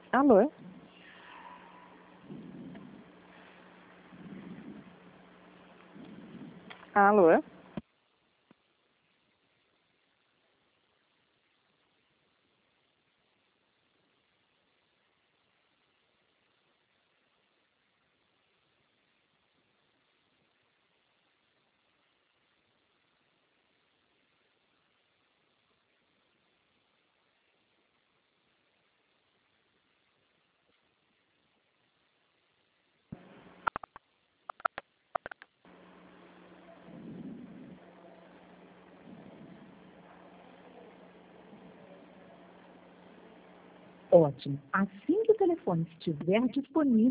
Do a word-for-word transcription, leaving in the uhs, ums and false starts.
Alô? Alô? Ótimo. Assim que o telefone estiver disponível,